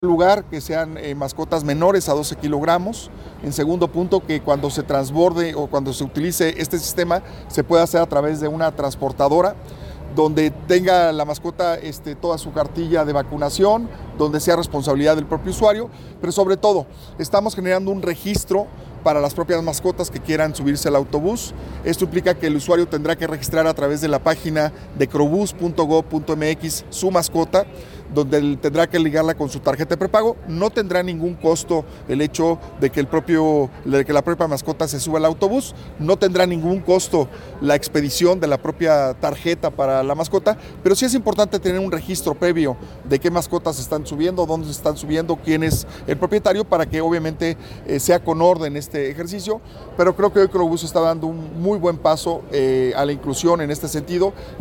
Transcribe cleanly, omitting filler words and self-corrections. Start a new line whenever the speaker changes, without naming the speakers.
lugar, que sean mascotas menores a 12 kilogramos. En segundo punto, que cuando se transborde o cuando se utilice este sistema se pueda hacer a través de una transportadora donde tenga la mascota toda su cartilla de vacunación, donde sea responsabilidad del propio usuario, pero sobre todo estamos generando un registro para las propias mascotas que quieran subirse al autobús. Esto implica que el usuario tendrá que registrar a través de la página de crobus.gov.mx su mascota, donde él tendrá que ligarla con su tarjeta de prepago. No tendrá ningún costo el hecho de que la propia mascota se suba al autobús, no tendrá ningún costo la expedición de la propia tarjeta para la mascota, pero sí es importante tener un registro previo de qué mascotas se están subiendo, dónde se están subiendo, quién es el propietario, para que obviamente sea con orden este ejercicio. Pero creo que hoy Crobús está dando un muy buen paso a la inclusión en este sentido.